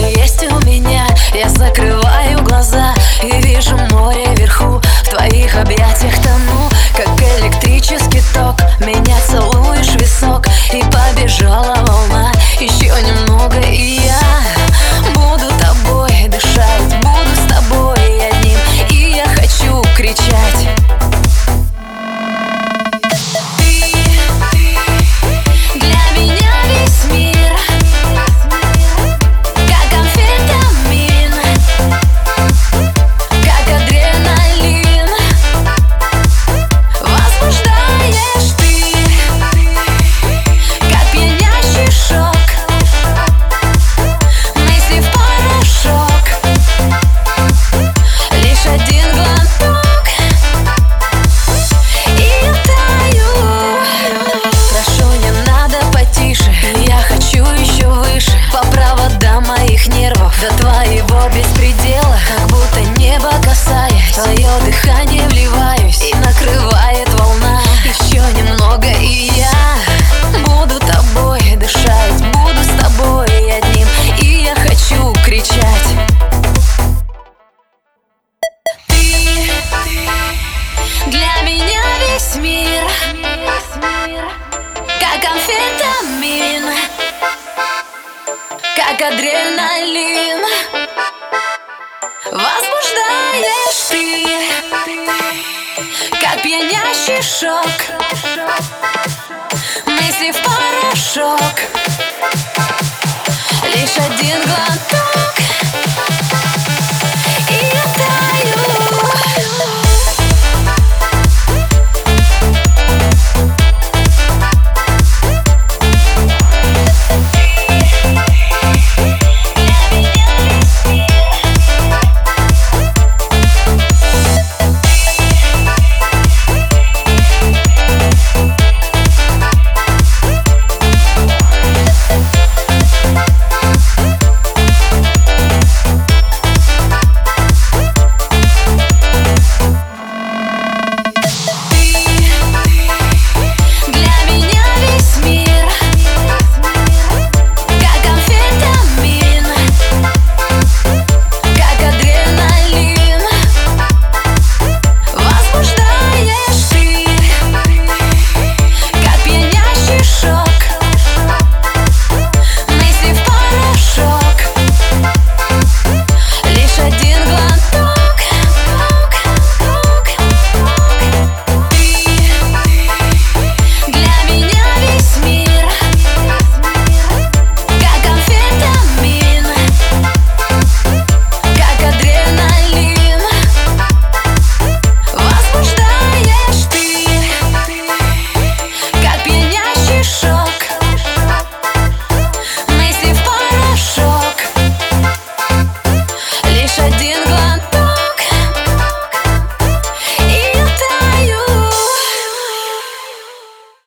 есть у меня. Я закрываю глаза и вижу море вверху. В твоих объятиях тону, как электрический ток. Меня целуешь в висок, и побежала волна. Еще немного, и я буду тобой дышать. Буду с тобой одним, и я хочу кричать. До твоего беспредела, как будто небо касаясь, твое дыхание вливаюсь, и накрывает волна. Еще немного, и я буду тобой дышать. Буду с тобой одним, и я хочу кричать. Ты для меня весь мир, как амфетамин, как адреналин. Возбуждаешь ты, как пьянящий шок. Мысли в порошок, лишь один глоток.